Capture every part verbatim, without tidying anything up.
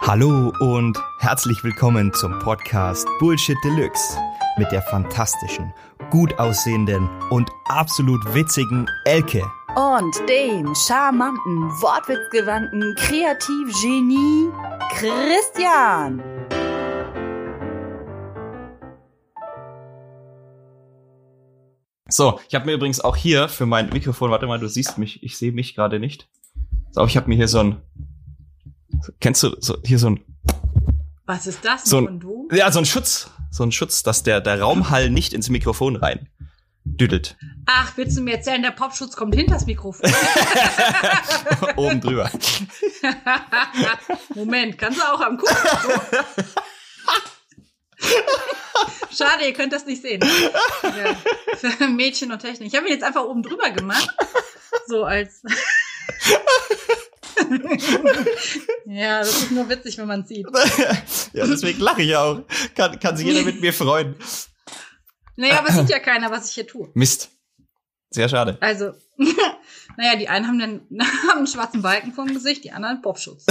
Hallo und herzlich willkommen zum Podcast Bullshit Deluxe mit der fantastischen, gut aussehenden und absolut witzigen Elke. Und dem charmanten, wortwitzgewandten Kreativgenie Christian. So, ich habe mir übrigens auch hier für mein Mikrofon, warte mal, du siehst mich, ich sehe mich gerade nicht. So, ich habe mir hier so ein, kennst du so, hier so ein, was ist das? So ein, und du? Ja, so ein Schutz, so ein Schutz, dass der der Raumhall nicht ins Mikrofon rein düdelt. Ach, willst du mir erzählen, der Popschutz kommt hinter das Mikrofon? Oben drüber. Moment, kannst du auch am Kuchen? Schade, ihr könnt das nicht sehen. Ja, für Mädchen und Technik. Ich habe ihn jetzt einfach oben drüber gemacht. So als... Ja, das ist nur witzig, wenn man es sieht. Ja, deswegen lache ich auch. Kann, kann sich jeder mit mir freuen. Naja, aber sieht ja keiner, was ich hier tue. Mist. Sehr schade. Also, naja, die einen haben, den, haben einen schwarzen Balken vom Gesicht, die anderen Popschutz.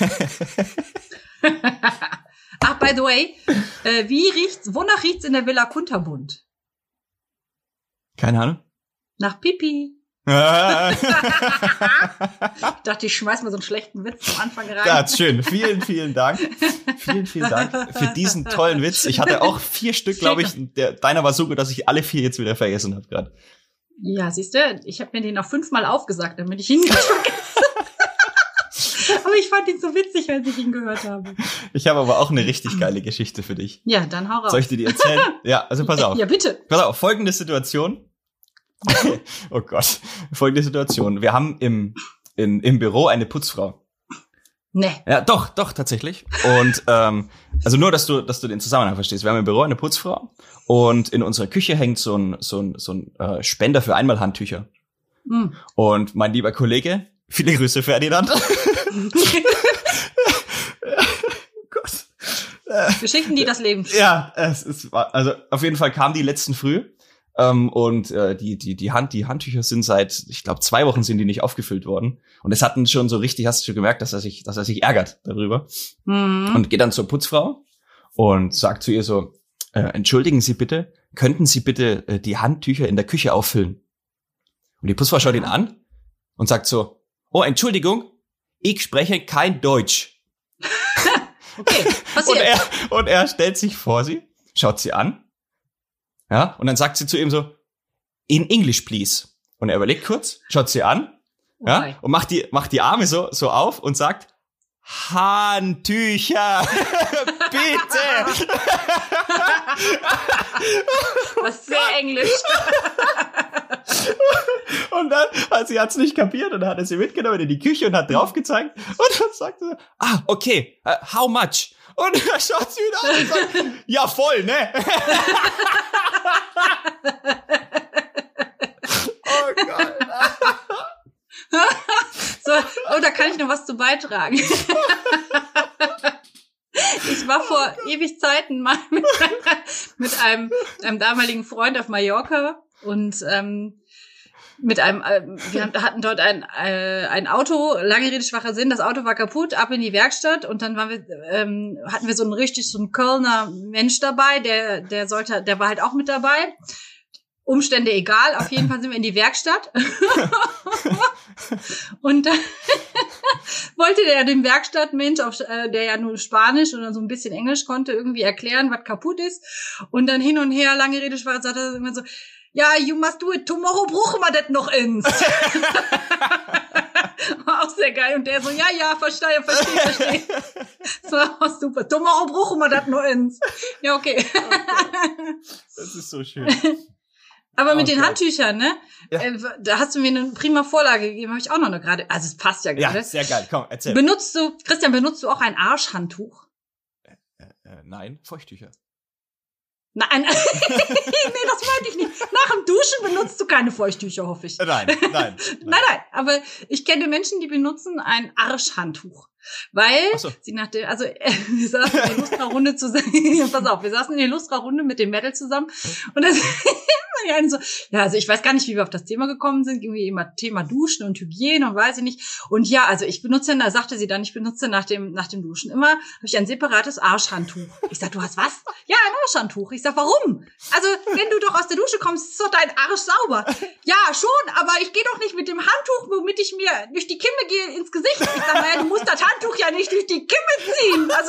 Ach, by the way, äh, wie riecht's, wonach riecht's in der Villa Kunterbund? Keine Ahnung. Nach Pipi. Ich dachte, ich schmeiß mal so einen schlechten Witz am Anfang rein. Ja, schön. Vielen, vielen Dank. Vielen, vielen Dank für diesen tollen Witz. Ich hatte auch vier Stück, glaube ich. Der, deiner war so gut, dass ich alle vier jetzt wieder vergessen habe gerade. Ja, siehst du, ich habe mir den noch fünfmal aufgesagt, damit ich ihn nicht vergesse. Aber ich fand ihn so witzig, als ich ihn gehört habe. Ich habe aber auch eine richtig geile Geschichte für dich. Ja, dann hau raus. Soll ich dir die erzählen? Ja, also pass auf. Ja, bitte. Pass auf, folgende Situation. Oh Gott, folgende Situation. Wir haben im, in, im Büro eine Putzfrau. Nee. Ja, doch, doch, tatsächlich. Und ähm, also nur, dass du, dass du den Zusammenhang verstehst. Wir haben im Büro eine Putzfrau und in unserer Küche hängt so ein, so ein, so ein äh, Spender für Einmalhandtücher. Mm. Und mein lieber Kollege, viele Grüße, Ferdinand. Gott. Geschichten, die das Leben. Ja, es ist, also auf jeden Fall kamen die letzten früh. Ähm, und äh, die die die Hand die Handtücher sind seit, ich glaube, zwei Wochen sind die nicht aufgefüllt worden und es hatten schon so richtig, hast du schon gemerkt, dass er sich dass er sich ärgert darüber. Mhm. Und geht dann zur Putzfrau und sagt zu ihr so, äh, entschuldigen Sie bitte, könnten Sie bitte äh, die Handtücher in der Küche auffüllen? Und die Putzfrau schaut ihn an und sagt so, oh, Entschuldigung, ich spreche kein Deutsch. Okay, passiert. Und er und er stellt sich vor sie, schaut sie an. Ja, und dann sagt sie zu ihm so, in English, please. Und er überlegt kurz, schaut sie an, ja, okay. Und macht die, macht die Arme so, so auf und sagt, Handtücher, bitte. Was sehr englisch. Und dann, also sie hat's nicht kapiert und dann hat er sie mitgenommen in die Küche und hat drauf gezeigt und dann sagt sie, ah, okay, uh, how much? Und dann schaut sie wieder an und sagt, ja, voll, ne? Oh Gott. So, oh, da kann ich noch was zu beitragen. Ich war vor oh ewig Zeiten mal mit, mit einem, einem damaligen Freund auf Mallorca und ähm, mit einem, äh, wir hatten dort ein äh, ein Auto, lange Rede, schwacher Sinn, das Auto war kaputt, ab in die Werkstatt und dann waren wir, ähm, hatten wir so einen richtig, so einen Kölner Mensch dabei, der der sollte, der war halt auch mit dabei. Umstände egal, auf jeden Fall sind wir in die Werkstatt. Und dann wollte der dem Werkstattmensch, auf, äh, der ja nur Spanisch oder so ein bisschen Englisch konnte, irgendwie erklären, was kaputt ist. Und dann hin und her, lange Rede, schwarz, sagt er immer so, ja, you must do it, tomorrow brauchen wir das noch ins. War auch sehr geil. Und der so, ja, ja, verstehe, verstehe, verstehe. Das war auch super. Tomorrow brauchen wir das noch ins. Ja, okay. Okay. Das ist so schön. Aber mit oh den Gott. Handtüchern, ne? Ja. Äh, da hast du mir eine prima Vorlage gegeben, habe ich auch noch eine gerade. Also es passt ja gerade. Ja, sehr geil. Komm, erzähl. Benutzt du, Christian, benutzt du auch ein Arschhandtuch? Äh, äh, nein, Feuchttücher. Nein, nee, das meinte ich nicht. Nach dem Duschen benutzt du keine Feuchttücher, hoffe ich. Nein, nein. Nein, nein, nein. Aber ich kenne Menschen, die benutzen ein Arschhandtuch. Weil so. sie nach der, also äh, wir saßen in der Lustra-Runde zusammen, pass auf, wir saßen in der Lustra-Runde mit dem Mädel zusammen und dann die einen so, ja, also ich weiß gar nicht, wie wir auf das Thema gekommen sind, irgendwie immer Thema Duschen und Hygiene und weiß ich nicht. Und ja, also ich benutze, da sagte sie dann, ich benutze nach dem nach dem Duschen immer, habe ich ein separates Arschhandtuch. Ich sag, du hast was? Ja, ein Arschhandtuch. Ich sag, warum? Also, wenn du doch aus der Dusche kommst, ist doch dein Arsch sauber. Ja, schon, aber ich gehe doch nicht mit dem Handtuch, womit ich mir durch die Kimme gehe, ins Gesicht. Ich sag, naja, du musst das Handtuch ja nicht durch die Kimme ziehen. Also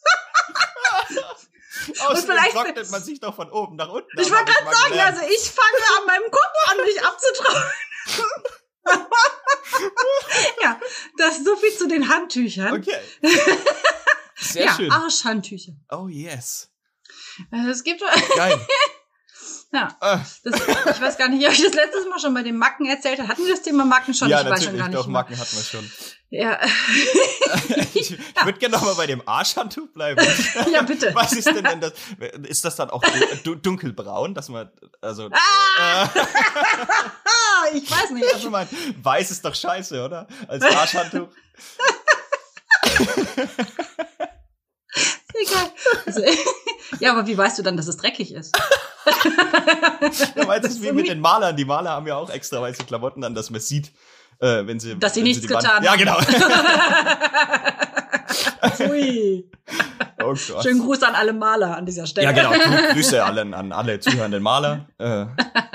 Außerdem vielleicht trocknet man sich doch von oben nach unten. Ich wollte gerade sagen, gelernt. also ich fange an meinem Kopf an, mich abzutrocknen. Ja, das ist so viel zu den Handtüchern. Okay. Sehr ja, schön. Arschhandtücher. Oh yes. Es gibt Geil. Ja, das, ich weiß gar nicht, ob ich das letztes Mal schon bei den Macken erzählt habe. Hatten wir das Thema Macken schon? Ja, ich natürlich, weiß schon gar nicht doch, mehr. Macken hatten wir schon. Ja. ich ich ja. würde gerne noch mal bei dem Arschhandtuch bleiben. Ja, bitte. Was ist denn denn das? Ist das dann auch dunkelbraun, dass man, also... Ah! Äh, ich weiß nicht. Also, ich meine, weiß ist doch scheiße, oder? Als Arschhandtuch. Egal. Also, ja, aber wie weißt du dann, dass es dreckig ist? Ja, weil das ist wie mit den Malern. Die Maler haben ja auch extra weiße Klamotten an, dass man sieht, äh, wenn sie... Dass sie wenn nichts sie getan Wand, haben. Ja, genau. Ui. Oh Gott. Schönen Gruß an alle Maler an dieser Stelle. Ja, genau. Grüße allen, an alle zuhörenden Maler. Äh.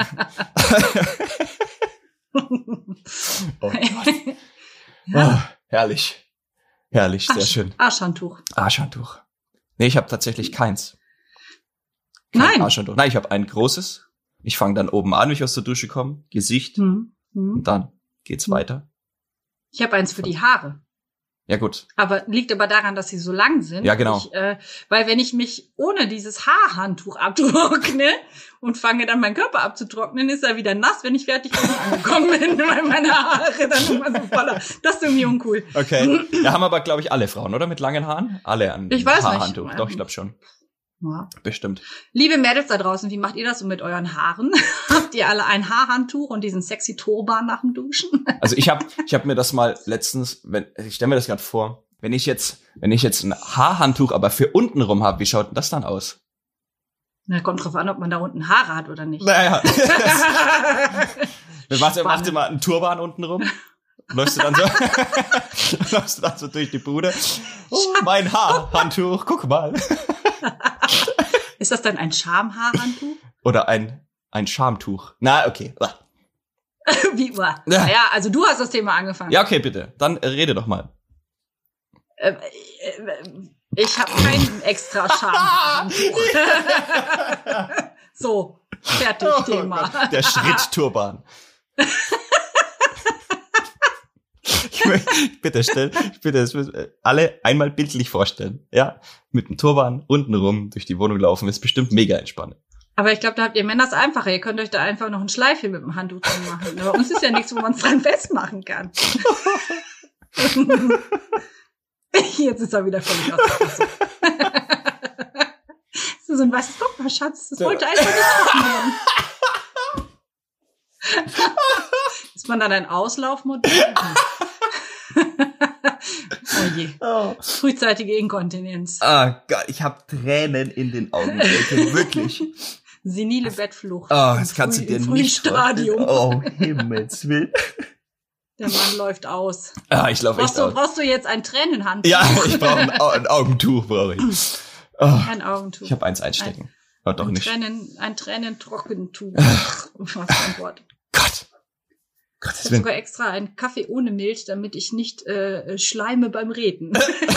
Oh Gott. Ja. Oh, herrlich. Herrlich, sehr Arsch, schön. Arschhandtuch. Arschhandtuch. Nee, ich habe tatsächlich keins. Kein Nein. Arschhandtuch. Nein, ich habe ein großes. Ich fange dann oben an, wenn ich aus der Dusche komme. Gesicht. Hm. Hm. Und dann geht's Hm. weiter. Ich habe eins für die Haare. Ja, gut. Aber liegt aber daran, dass sie so lang sind. Ja, genau. Ich, äh, weil wenn ich mich ohne dieses Haarhandtuch abtrockne und fange dann meinen Körper abzutrocknen, ist er wieder nass, wenn ich fertig bin angekommen bin, weil meine Haare dann immer so voller. Das ist irgendwie uncool. Okay. Ja, haben aber, glaube ich, alle Frauen, oder? Mit langen Haaren? Alle an Ich weiß Haarhandtuch. nicht. Doch, ich glaube schon. Ja. Bestimmt. Liebe Mädels da draußen, wie macht ihr das so mit euren Haaren? Habt ihr alle ein Haarhandtuch und diesen sexy Turban nach dem Duschen? Also ich habe ich hab mir das mal letztens, wenn ich stelle mir das gerade vor, wenn ich jetzt wenn ich jetzt ein Haarhandtuch aber für unten rum habe, wie schaut denn das dann aus? Na, kommt drauf an, ob man da unten Haare hat oder nicht. Naja. Machst machst du mal einen Turban unten rum? Läufst du dann so läufst du dann so durch die Bude? Oh, mein Haarhandtuch, guck mal. Ist das dann ein Schamhaarhandtuch? Oder ein ein Schamtuch. Na, okay. Wie war? Ja. Naja, also du hast das Thema angefangen. Ja, okay, bitte. Dann äh, rede doch mal. Äh, äh, ich habe kein extra Schamhaarhandtuch. So, fertig, Oh Thema. Gott, der Schrittturban. Ich möchte, bitte stell, bitte das müssen alle einmal bildlich vorstellen. Ja, mit dem Turban untenrum durch die Wohnung laufen ist bestimmt mega entspannend. Aber ich glaube, da habt ihr Männer es einfacher. Ihr könnt euch da einfach noch ein Schleifchen mit dem Handtuch dran machen. Bei uns ist ja nichts, wo man es dran festmachen kann. Jetzt ist er wieder völlig aus der Fassung. Das ist so ein weißes, guck mal, Schatz, das wollte einfach nicht trocken werden. Ist man dann ein Auslaufmodell? Oh je. Oh. Frühzeitige Inkontinenz. Ah, Gott, ich habe Tränen in den Augen. Wirklich. Senile Bettflucht. Oh, das kannst du dir nicht Stadium. Oh, Himmels Willen. Der Mann läuft aus. Ah, ich laufe echt Brauchst du, aus. brauchst du jetzt ein Tränenhandtuch? Ja, ich brauche ein, Au- ein Augentuch, brauche ich. Oh, Ein Augentuch. ich habe eins einstecken. Oh, doch ein nicht. Tränen, ein Tränentrockentuch. Was für ein Wort. Gott. Ich Gottes habe Willen. sogar extra einen Kaffee ohne Milch, damit ich nicht äh, schleime beim Reden.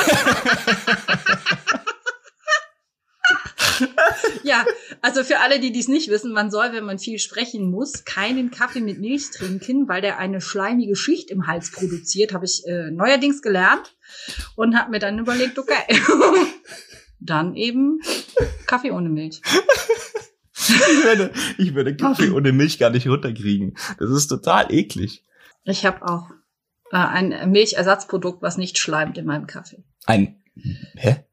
Ja, also für alle, die dies nicht wissen, man soll, wenn man viel sprechen muss, keinen Kaffee mit Milch trinken, weil der eine schleimige Schicht im Hals produziert, habe ich äh, neuerdings gelernt und habe mir dann überlegt, okay, dann eben Kaffee ohne Milch. Ich würde, ich würde Kaffee ohne Milch gar nicht runterkriegen. Das ist total eklig. Ich habe auch äh, ein Milchersatzprodukt, was nicht schleimt in meinem Kaffee. Ein, hä?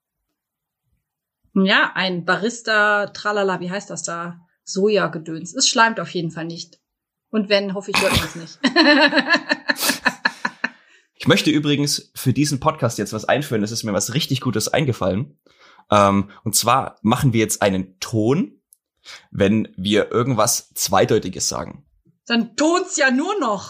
Ja, ein Barista, tralala, wie heißt das da? Sojagedöns. Es schleimt auf jeden Fall nicht. Und wenn, hoffe ich, hört man es nicht. Ich Ich möchte übrigens für diesen Podcast jetzt was einführen. Es ist mir was richtig Gutes eingefallen. Ähm, und zwar machen wir jetzt einen Ton, wenn wir irgendwas Zweideutiges sagen. Dann ton's ja nur noch.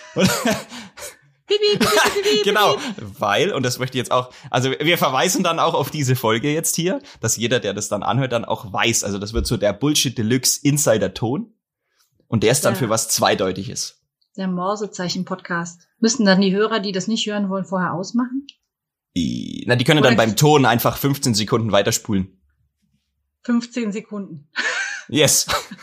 Genau, weil, und das möchte ich jetzt auch, also wir verweisen dann auch auf diese Folge jetzt hier, dass jeder, der das dann anhört, dann auch weiß. Also das wird so der Bullshit Deluxe Insider-Ton. Und der ist dann Ja. für was Zweideutiges. Der Morsezeichen-Podcast. Müssten dann die Hörer, die das nicht hören wollen, vorher ausmachen? I- Na, die können Oder dann beim Ton einfach fünfzehn Sekunden weiterspulen. fünfzehn Sekunden. Yes.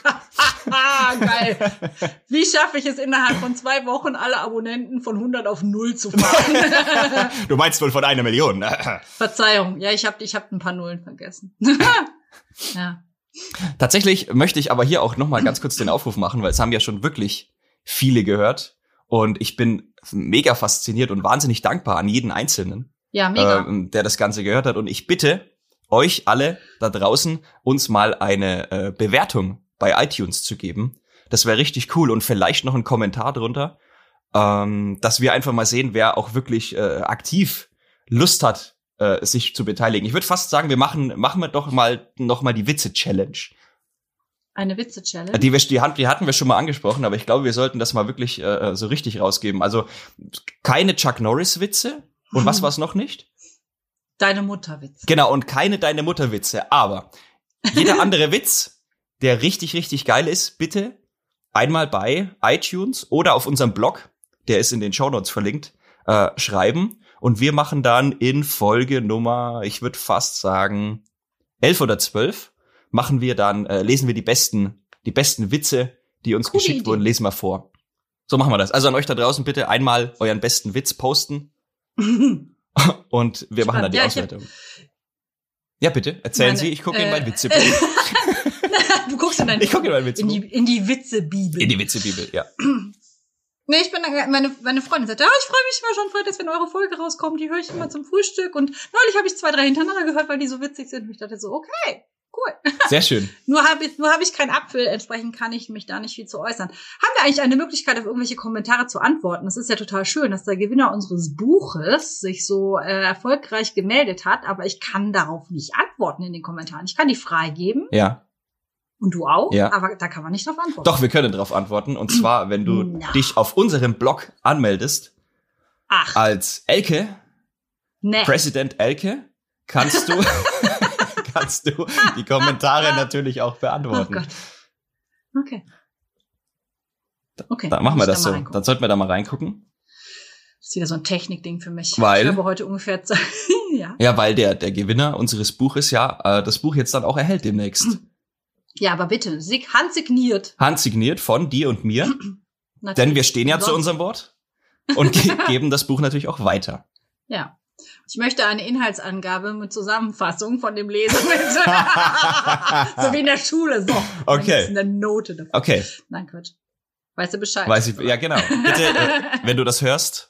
Ah, geil. Wie schaffe ich es innerhalb von zwei Wochen, alle Abonnenten von hundert auf null zu fahren? Du meinst wohl von einer Million. Verzeihung. Ja, ich habe ich hab ein paar Nullen vergessen. Ja. Tatsächlich möchte ich aber hier auch noch mal ganz kurz den Aufruf machen, weil es haben ja schon wirklich viele gehört. Und ich bin mega fasziniert und wahnsinnig dankbar an jeden Einzelnen, Ja, mega. ähm, der das Ganze gehört hat. Und ich bitte euch alle da draußen, uns mal eine äh, Bewertung bei iTunes zu geben. Das wäre richtig cool und vielleicht noch einen Kommentar drunter, ähm, dass wir einfach mal sehen, wer auch wirklich äh, aktiv Lust hat, äh, sich zu beteiligen. Ich würde fast sagen, wir machen machen wir doch mal noch mal die Witze-Challenge. Eine Witze-Challenge. Die, wir, die, hat- die hatten wir schon mal angesprochen, aber ich glaube, wir sollten das mal wirklich äh, so richtig rausgeben. Also keine Chuck Norris-Witze und was war's noch nicht? Deine Mutterwitz. Genau, und keine Deine Mutter-Witze. Aber jeder andere Witz, der richtig, richtig geil ist, bitte einmal bei iTunes oder auf unserem Blog, der ist in den Shownotes verlinkt, äh, schreiben. Und wir machen dann in Folge Nummer, ich würde fast sagen, elf oder zwölf, machen wir dann, äh, lesen wir die besten, die besten Witze, die uns Coole geschickt Idee. wurden, lesen wir vor. So machen wir das. Also an euch da draußen bitte einmal euren besten Witz posten und wir machen dann die Ja, ich hab- Auswertung. Ja, bitte, erzählen Meine, Sie, ich gucke in äh, mein Witze. Du guckst in dein Ich gucke in mein Witze. in die in die Witzebibel. In die Witzebibel, ja. Nee, ich bin dann, meine meine Freundin sagt, ja, ich freue mich immer schon freitags, wenn eure Folge rauskommt, die höre ich immer zum Frühstück und neulich habe ich zwei, drei hintereinander gehört, weil die so witzig sind und ich dachte so, okay, cool. Sehr schön. Nur habe ich nur habe ich keinen Apfel, entsprechend kann ich mich da nicht viel zu äußern. Haben wir eigentlich eine Möglichkeit, auf irgendwelche Kommentare zu antworten? Das ist ja total schön, dass der Gewinner unseres Buches sich so äh, erfolgreich gemeldet hat, aber ich kann darauf nicht antworten in den Kommentaren. Ich kann die freigeben Ja. und du auch, Ja. aber da kann man nicht drauf antworten. Doch, wir können darauf antworten. Und zwar, wenn du Na. dich auf unserem Blog anmeldest, Ach, als Elke, ne. Präsident Elke, kannst du, kannst du die Kommentare natürlich auch Oh beantworten. Gott. Okay. Okay. Dann machen wir muss ich das da mal so. reingucken. Dann sollten wir da mal reingucken. Das ist wieder so ein Technikding für mich. Weil? Ich habe heute ungefähr Zeit. Ja. Ja, weil der, der Gewinner unseres Buches ja äh, das Buch jetzt dann auch erhält demnächst. Ja, aber bitte, sig- handsigniert. Handsigniert von dir und mir. Natürlich. Denn wir stehen ja zu Sonst- unserem Wort und ge geben das Buch natürlich auch weiter. Ja. Ich möchte eine Inhaltsangabe mit Zusammenfassung von dem Lesen mit. So wie in der Schule. So. Okay. Dann gibt's eine Note dafür. Okay, Nein, Quatsch. Weißt du Bescheid? weiß ich. Ja, genau. Bitte, äh, wenn du das hörst.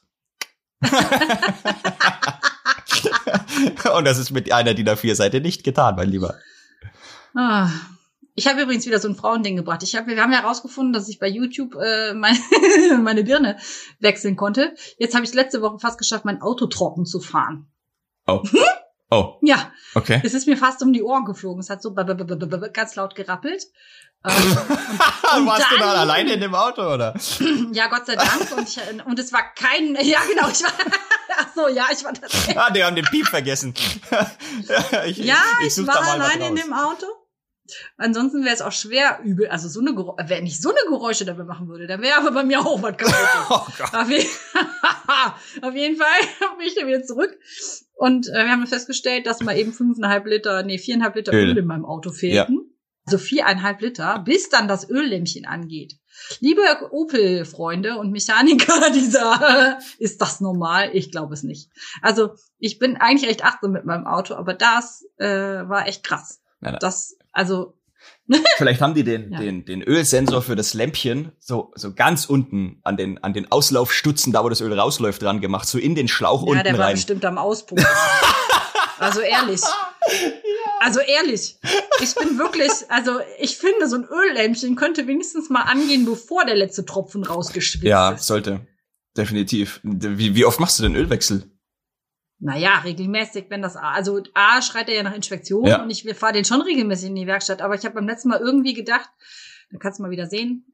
Und das ist mit einer D I N A vier Seite nicht getan, mein Lieber. Ah. Ich habe übrigens wieder so ein Frauending gebracht. Ich habe, wir haben ja herausgefunden, dass ich bei YouTube äh, meine, meine Birne wechseln konnte. Jetzt habe ich letzte Woche fast geschafft, mein Auto trocken zu fahren. Oh. Oh, Ja, okay. es ist mir fast um die Ohren geflogen. Es hat so b- b- b- b- b- ganz laut gerappelt. Ähm, und Warst du dann- da alleine in dem Auto, oder? Ja, Gott sei Dank. Und, ich, und es war kein, ja genau, ich war, ach so, ja, ich war tatsächlich. Ah, die haben den Piep vergessen. ich, Ja, ich, such war da mal was alleine in raus. dem Auto. Ansonsten wäre es auch schwer übel. Also so eine Gerä- wenn ich so eine Geräusche dabei machen würde, dann wäre aber bei mir auch was kaputt. Oh Gott. Auf, je auf jeden Fall bin ich dann wieder zurück. Und äh, wir haben festgestellt, dass mal eben fünfeinhalb Liter, nee, viereinhalb Liter Öl. Öl in meinem Auto fehlten. Also viereinhalb Liter, bis dann das Öllämpchen angeht. Liebe Opel-Freunde und Mechaniker dieser, ist das normal? Ich glaube es nicht. Also ich bin eigentlich recht achtsam mit meinem Auto, aber das äh, war echt krass. Na, na. Das, also, Vielleicht haben die den, Ja. den, den Ölsensor für das Lämpchen so, so ganz unten an den, an den Auslaufstutzen, da wo das Öl rausläuft, dran gemacht, so in den Schlauch ja, unten der war rein. bestimmt am Auspumpen. Also ehrlich. Also ehrlich. Ich bin wirklich, also ich finde, so ein Öllämpchen könnte wenigstens mal angehen, bevor der letzte Tropfen rausgeschwitzt Ja, ist. sollte. Definitiv. Wie, wie oft machst du denn Ölwechsel? Naja, regelmäßig, wenn das, also A, schreit er ja nach Inspektion Ja. und ich fahre den schon regelmäßig in die Werkstatt, aber ich habe beim letzten Mal irgendwie gedacht, dann kannst du mal wieder sehen,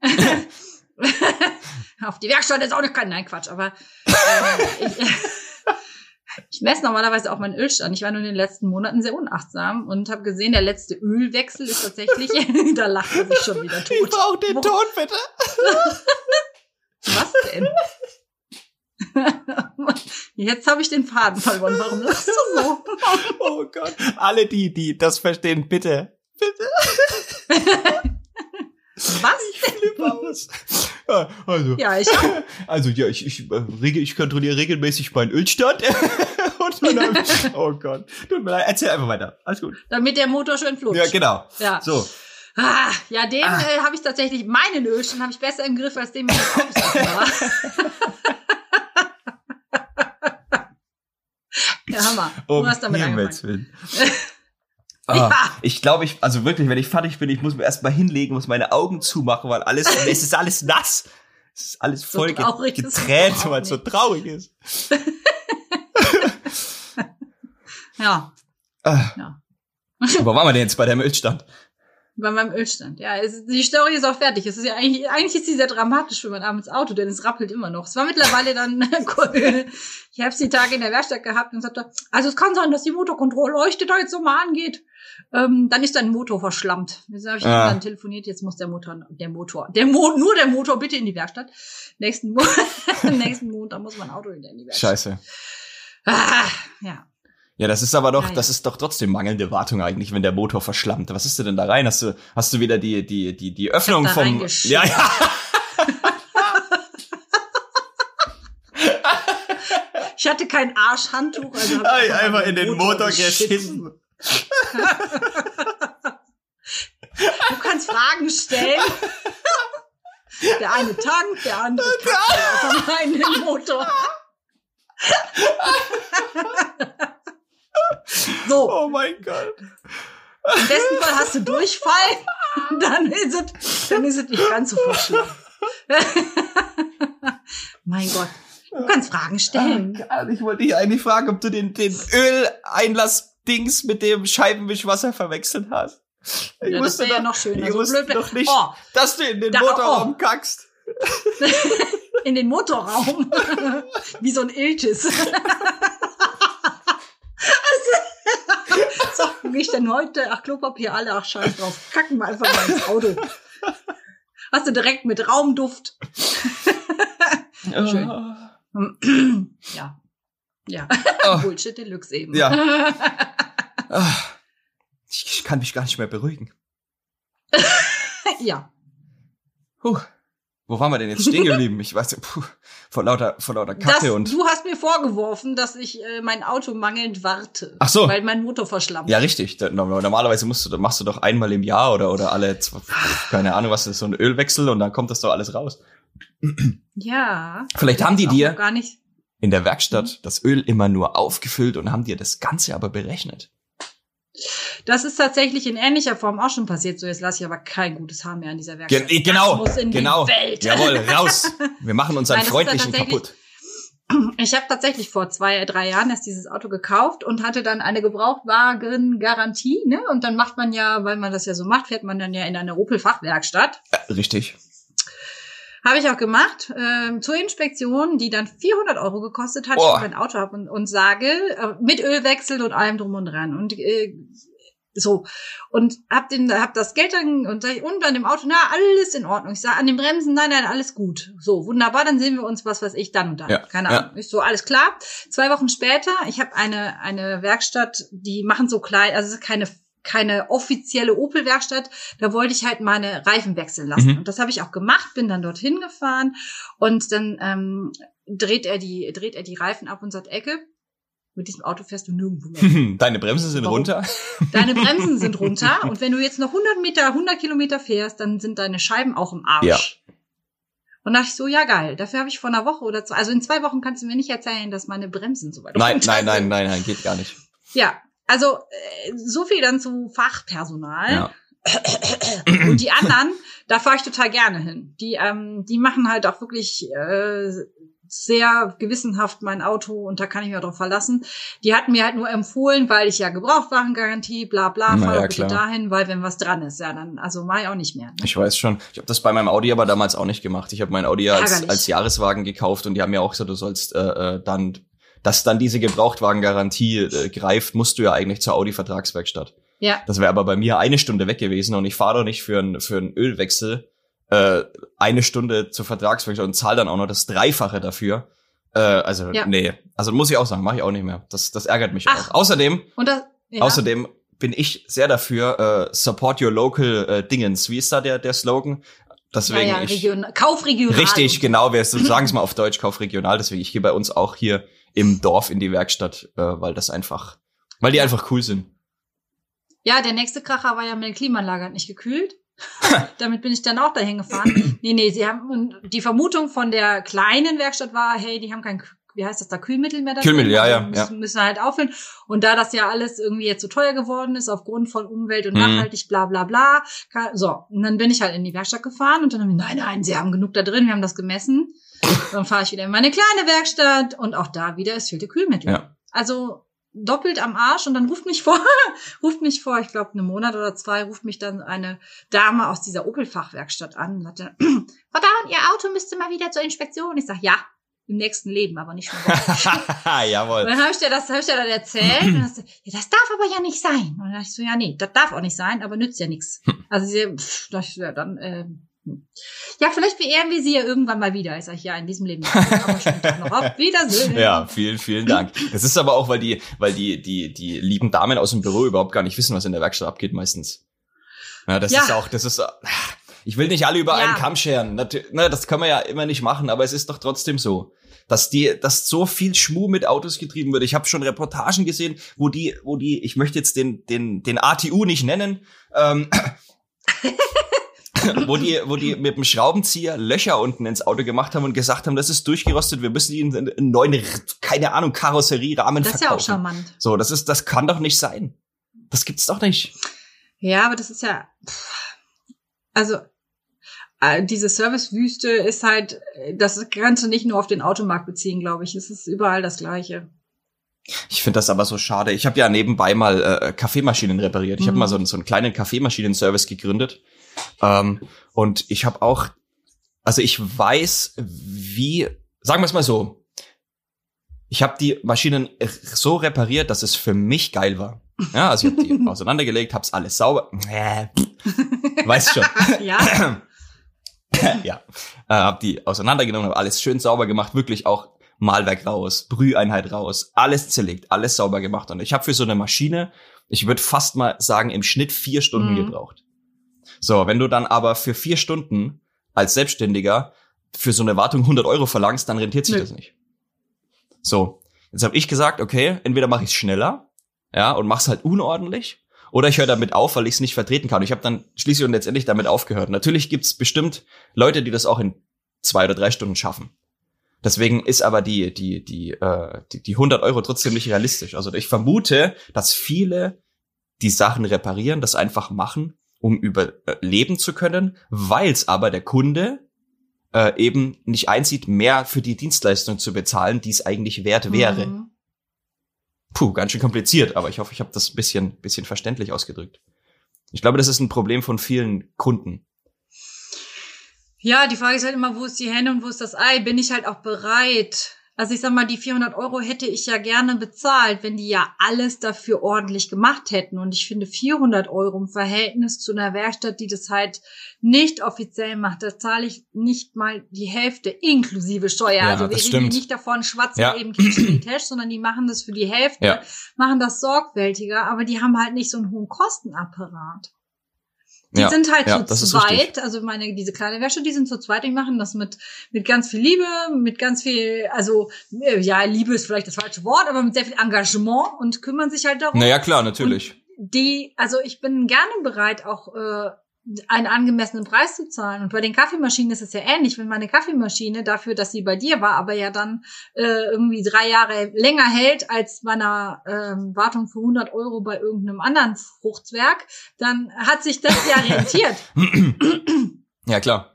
auf die Werkstatt ist auch nicht kein, nein, Quatsch, aber äh, ich, ich messe normalerweise auch meinen Ölstand. Ich war nur in den letzten Monaten sehr unachtsam und habe gesehen, der letzte Ölwechsel ist tatsächlich, da lacht er sich schon wieder tot. Ich brauch den Wo- Ton, bitte. Was denn? Jetzt habe ich den Faden verloren. Warum lachst du so? Oh Gott. Alle die, die das verstehen, bitte. Bitte. Was denn? Flippe aus. Ja, also, Ja, ich auch. also ja, ich, ich, äh, regel, ich kontrolliere regelmäßig meinen Ölstand. Und dann, oh Gott. Tut mir leid, erzähl einfach weiter. Alles gut. Damit der Motor schön flutscht. Ja, genau. Ja. So. Ah, ja, den Ah. äh, habe ich tatsächlich, meinen Ölstand habe ich besser im Griff als den mit dem Autos war. Ja, Hammer. Du Um hast damit Himmels angefangen. Willen. Ah, Ja. Ich glaube, ich, also wirklich, wenn ich fertig bin, ich muss mir erst mal hinlegen, muss meine Augen zumachen, weil alles, es ist alles nass. Es ist alles So voll traurig ge- ist es getränt, doch auch weil es so nicht. traurig ist. Ja, Ah, ja. wo waren wir denn jetzt bei dem Ölstand? Bei meinem Ölstand. Ja, es, die Story ist auch fertig. Es ist ja eigentlich, eigentlich ist sie sehr dramatisch für mein armes Auto, denn es rappelt immer noch. Es war mittlerweile dann cool. Ich habe es die Tage in der Werkstatt gehabt und sagte, also es kann sein, dass die Motorkontrollleuchte da jetzt so mal angeht. Ähm, dann ist dein Motor verschlammt. Jetzt habe ich Ah. dann telefoniert, jetzt muss der Motor, der Motor, der Mo nur der Motor bitte in die Werkstatt. Nächsten, Mo nächsten Montag muss mein Auto wieder in die Werkstatt. Scheiße. Ah, ja. Ja, das ist aber doch, Ja, ja. das ist doch trotzdem mangelnde Wartung eigentlich, wenn der Motor verschlammt. Was ist du denn da rein? Hast du, hast du wieder die, die, die, die Öffnung da vom, reingeschissen. ja, ja. Ich hatte kein Arschhandtuch, also hab Ei, ich einfach meinen in den Motor geschissen. geschissen. Du kannst Fragen stellen. Der eine tankt, der andere kackt einfach mal in den Motor. So, Oh mein Gott. im besten Fall hast du Durchfall, dann ist es, dann ist es nicht ganz so verschlimm. Mein Gott, du kannst Fragen stellen. Ich wollte dich eigentlich fragen, ob du den, den Öleinlass-Dings mit dem Scheibenwischwasser verwechselt hast. Ich Ja, das wusste wäre ja doch- noch schöner. Ich So wusste blöd, doch nicht, oh, dass du in den Da- Motorraum oh. kackst. in den Motorraum. Wie so ein Iltis. So, wo gehe ich denn heute? Ach, Klopapier alle, ach, scheiß drauf. Kacken wir einfach mal ins Auto. Hast du direkt mit Raumduft. Schön. Ja. Ja. Oh. Bullshit Deluxe eben. Ja. Ah. Ich, ich kann mich gar nicht mehr beruhigen. Ja. Puh. Wo waren wir denn jetzt stehen geblieben? Ich weiß nicht, puh, vor lauter, vor lauter Kacke Das, und. du hast mir vorgeworfen, dass ich äh, mein Auto mangelnd warte. Ach so. Weil mein Motor verschlammt. Ja, richtig. Da- Normalerweise musst du, machst du doch einmal im Jahr oder, oder alle, zwei, keine Ahnung, was ist, so ein Ölwechsel und dann kommt das doch alles raus. Ja. Vielleicht haben die Ist auch dir noch gar nicht. in der Werkstatt das Öl immer nur aufgefüllt und haben dir das Ganze aber berechnet. Das ist tatsächlich in ähnlicher Form auch schon passiert. So, jetzt lasse ich aber kein gutes Haar mehr an dieser Werkstatt. Gen genau, Das muss in genau. die Welt. Jawohl, raus. Wir machen unseren Nein, das ist ja freundlichen tatsächlich- kaputt. Ich habe tatsächlich vor zwei, drei Jahren erst dieses Auto gekauft und hatte dann eine Gebrauchtwagen-Garantie, ne? Und dann macht man ja, weil man das ja so macht, fährt man dann ja in eine Opel-Fachwerkstatt. Ja, richtig. Habe ich auch gemacht, ähm, zur Inspektion, die dann vierhundert Euro gekostet hat, Boah. ich mein Auto habe und, und sage, äh, mit Ölwechsel und allem drum und dran. Und äh, so. Und hab den, hab das Geld dann und, sag ich, und an dem Auto, na, alles in Ordnung. Ich sage, an den Bremsen, nein, nein, alles gut. So, wunderbar, dann sehen wir uns, was weiß ich, dann und dann. Ja, Keine ja. Ahnung. Ich so, alles klar. Zwei Wochen später, ich habe eine, eine Werkstatt, die machen so klein, also es ist keine keine offizielle Opel-Werkstatt, da wollte ich halt meine Reifen wechseln lassen. Mhm. Und das habe ich auch gemacht, bin dann dorthin gefahren und dann ähm, dreht er die dreht er die Reifen ab und sagt, Ecke, mit diesem Auto fährst du nirgendwo mehr. Deine Bremsen sind Warum? runter. Deine Bremsen sind runter und wenn du jetzt noch hundert Meter, hundert Kilometer fährst, dann sind deine Scheiben auch im Arsch. Ja. Und dachte ich so, ja geil, dafür habe ich vor einer Woche oder zwei, also in zwei Wochen kannst du mir nicht erzählen, dass meine Bremsen so weit Nein, runter nein, nein, sind. nein, nein, geht gar nicht. Ja, also äh, so viel dann zu Fachpersonal. Ja. Und die anderen, da fahre ich total gerne hin. Die, ähm, die machen halt auch wirklich äh, sehr gewissenhaft mein Auto und da kann ich mich auch drauf verlassen. Die hatten mir halt nur empfohlen, weil ich ja Gebrauchtwagengarantie, bla bla, fahr ja, bitte klar. dahin, weil wenn was dran ist, ja dann, also mach ich auch nicht mehr. Ne? Ich weiß schon. Ich habe das bei meinem Audi aber damals auch nicht gemacht. Ich habe mein Audi als, Ärgerlich. als Jahreswagen gekauft und die haben mir auch gesagt, du sollst äh, äh, dann, dass dann diese Gebrauchtwagengarantie äh, greift, musst du ja eigentlich zur Audi-Vertragswerkstatt. Ja. Das wäre aber bei mir eine Stunde weg gewesen und ich fahre doch nicht für einen für einen Ölwechsel äh, eine Stunde zur Vertragswerkstatt und zahle dann auch noch das Dreifache dafür. Äh, also Ja. nee, also muss ich auch sagen, mache ich auch nicht mehr. Das das ärgert mich Ach. auch. Außerdem Und das, ja. außerdem bin ich sehr dafür äh, support your local äh, Dingens. Wie ist da der der Slogan? Deswegen ja, ja, ich regional, Kauf regional. richtig genau, wir sagen es mal auf Deutsch, Kauf regional. Deswegen ich gehe bei uns auch hier im Dorf in die Werkstatt, äh, weil das einfach, weil die einfach cool sind. Ja, der nächste Kracher war ja, meine Klimaanlage hat nicht gekühlt. Damit bin ich dann auch dahin gefahren. Nee, nee, sie haben, und die Vermutung von der kleinen Werkstatt war, hey, die haben kein, wie heißt das da, Kühlmittel mehr da drin. Kühlmittel, ja, also ja, müssen, ja. müssen halt auffüllen. Und da das ja alles irgendwie jetzt so teuer geworden ist, aufgrund von Umwelt und Mhm. nachhaltig, bla, bla, bla. ka- So. Und dann bin ich halt in die Werkstatt gefahren und dann haben wir, nein, nein, sie haben genug da drin, wir haben das gemessen. Dann fahre ich wieder in meine kleine Werkstatt und auch da wieder, es fehlte Kühlmittel. Ja. Also, doppelt am Arsch und dann ruft mich vor, ruft mich vor, ich glaube, einen Monat oder zwei, ruft mich dann eine Dame aus dieser Opel-Fachwerkstatt an und sagte, Frau Daun, Ihr Auto müsste mal wieder zur Inspektion. Ich sag, ja, im nächsten Leben, aber nicht schon heute. Jawohl. Und dann habe ich dir das, hab ich dir dann erzählt und dann hast du, ja, das darf aber ja nicht sein. Und dann dachte ich so, ja, nee, das darf auch nicht sein, aber nützt ja nichts. Also sie, pff, dachte ich, ja, dann, äh, ja, vielleicht beehren wir sie ja irgendwann mal wieder. Ich sage, ja, in diesem Leben. Aber schönen Tag noch. Auf Wiedersehen. Ja, vielen, vielen Dank. Das ist aber auch, weil die, weil die, die, die lieben Damen aus dem Büro überhaupt gar nicht wissen, was in der Werkstatt abgeht meistens. Ja, das Ja. ist auch, das ist, ich will nicht alle über Ja. einen Kamm scheren. Natürlich, ne, das kann man ja immer nicht machen, aber es ist doch trotzdem so, dass die, dass so viel Schmuh mit Autos getrieben wird. Ich habe schon Reportagen gesehen, wo die, wo die, ich möchte jetzt den, den, den A T U nicht nennen, ähm, wo die, wo die mit dem Schraubenzieher Löcher unten ins Auto gemacht haben und gesagt haben, das ist durchgerostet, wir müssen ihnen einen neuen, keine Ahnung, Karosserierahmen Das ist ja auch verkaufen. charmant. So, das ist, das kann doch nicht sein. Das gibt's doch nicht. Ja, aber das ist ja, pff, also äh, diese Servicewüste ist halt, äh, das kannst du nicht nur auf den Automarkt beziehen, glaube ich. Es ist überall das Gleiche. Ich finde das aber so schade. Ich habe ja nebenbei mal äh, Kaffeemaschinen repariert. Ich habe Mhm. mal so, einen- so einen kleinen Kaffeemaschinen-Service gegründet. Ähm, und ich habe auch, also ich weiß, wie, sagen wir es mal so, ich habe die Maschinen so repariert, dass es für mich geil war. Ja, also ich habe die auseinandergelegt, hab's alles sauber. Äh, weißt schon. Ja, ja, äh, hab die auseinandergenommen, hab alles schön sauber gemacht, wirklich auch Mahlwerk raus, Brüheinheit raus, alles zerlegt, alles sauber gemacht. Und ich habe für so eine Maschine, ich würde fast mal sagen, im Schnitt vier Stunden Mhm. gebraucht. So, wenn du dann aber für vier Stunden als Selbstständiger für so eine Wartung hundert Euro verlangst, dann rentiert sich Nö. das nicht. So, jetzt habe ich gesagt, okay, entweder mache ich es schneller, ja, und mach's halt unordentlich, oder ich höre damit auf, weil ich es nicht vertreten kann. Und ich habe dann schließlich und letztendlich damit aufgehört. Natürlich gibt's bestimmt Leute, die das auch in zwei oder drei Stunden schaffen. Deswegen ist aber die die die äh, die, die hundert Euro trotzdem nicht realistisch. Also ich vermute, dass viele die Sachen reparieren, das einfach machen, um überleben zu können, weil es aber der Kunde äh, eben nicht einsieht, mehr für die Dienstleistung zu bezahlen, die es eigentlich wert wäre. Mhm. Puh, ganz schön kompliziert, aber ich hoffe, ich habe das ein bisschen, bisschen verständlich ausgedrückt. Ich glaube, das ist ein Problem von vielen Kunden. Ja, die Frage ist halt immer, wo ist die Henne und wo ist das Ei? Bin ich halt auch bereit? Also ich sag mal, die vierhundert Euro hätte ich ja gerne bezahlt, wenn die ja alles dafür ordentlich gemacht hätten. Und ich finde vierhundert Euro im Verhältnis zu einer Werkstatt, die das halt nicht offiziell macht, da zahle ich nicht mal die Hälfte inklusive Steuer. Ja, also wir das reden hier stimmt. nicht davon, schwatzen Ja. eben Cash in die Tasche, sondern die machen das für die Hälfte, Ja. machen das sorgfältiger, aber die haben halt nicht so einen hohen Kostenapparat. Die Ja, sind halt ja, zu das ist zweit, richtig. also meine, diese kleine Werkstatt, die sind zu zweit, die machen das mit, mit ganz viel Liebe, mit ganz viel, also, äh, ja, Liebe ist vielleicht das falsche Wort, aber mit sehr viel Engagement und kümmern sich halt darum. Naja, klar, natürlich. Und die, also ich bin gerne bereit, auch, äh, einen angemessenen Preis zu zahlen. Und bei den Kaffeemaschinen ist es ja ähnlich. Wenn meine Kaffeemaschine dafür, dass sie bei dir war, aber ja dann äh, irgendwie drei Jahre länger hält als bei einer ähm, Wartung für hundert Euro bei irgendeinem anderen Fruchtzwerg, dann hat sich das ja rentiert. Ja, klar.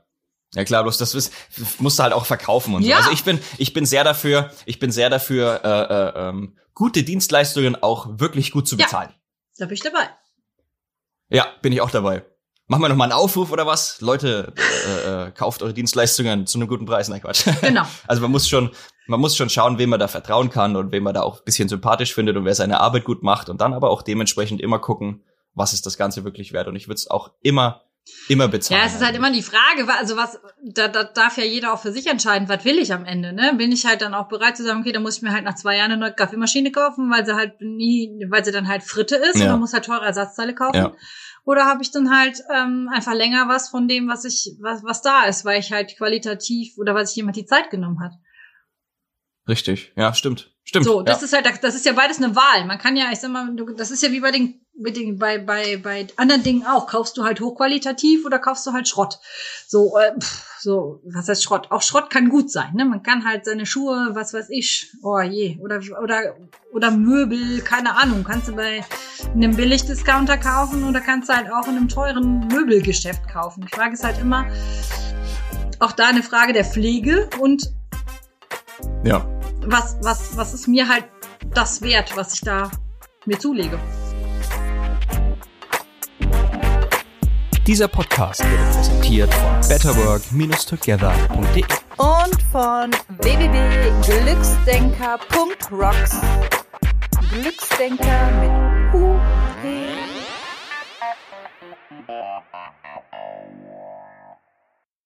Ja klar, bloß das ist, musst du halt auch verkaufen und so. Ja. Also ich bin, ich bin sehr dafür, ich bin sehr dafür, äh, äh, ähm, gute Dienstleistungen auch wirklich gut zu bezahlen. Ja, da bin ich dabei. Ja, bin ich auch dabei. Machen wir noch mal einen Aufruf oder was? Leute, äh, äh, kauft eure Dienstleistungen zu einem guten Preis. Nein, Quatsch. Genau. Also man muss schon, man muss schon schauen, wem man da vertrauen kann und wem man da auch ein bisschen sympathisch findet und wer seine Arbeit gut macht und dann aber auch dementsprechend immer gucken, was ist das Ganze wirklich wert. Und ich würde es auch immer Immer bezahlen. Ja, es ist halt immer die Frage, also was, da, da darf ja jeder auch für sich entscheiden, was will ich am Ende, ne? Bin ich halt dann auch bereit zu sagen, okay, dann muss ich mir halt nach zwei Jahren eine neue Kaffeemaschine kaufen, weil sie halt nie, weil sie dann halt Fritte ist ja. und man muss halt teure Ersatzteile kaufen. Ja. Oder habe ich dann halt ähm, einfach länger was von dem, was ich, was, was da ist, weil ich halt qualitativ oder weil sich jemand die Zeit genommen hat. Richtig, ja, stimmt. Stimmt. So, das ja. ist halt, das ist ja beides eine Wahl. Man kann ja, ich sag mal, das ist ja wie bei den, bei den, bei, bei, bei anderen Dingen auch. Kaufst du halt hochqualitativ oder kaufst du halt Schrott? So, äh, pff, so, was heißt Schrott? Auch Schrott kann gut sein, ne? Man kann halt seine Schuhe, was weiß ich, oh je, oder, oder, oder Möbel, keine Ahnung, kannst du bei einem Billigdiscounter kaufen oder kannst du halt auch in einem teuren Möbelgeschäft kaufen. Die Frage ist halt immer, auch da eine Frage der Pflege und, ja. Was, was, was ist mir halt das wert, was ich da mir zulege? Dieser Podcast wird präsentiert von betterwork together punkt de und von w w w punkt glücksdenker punkt rocks. Glücksdenker mit U.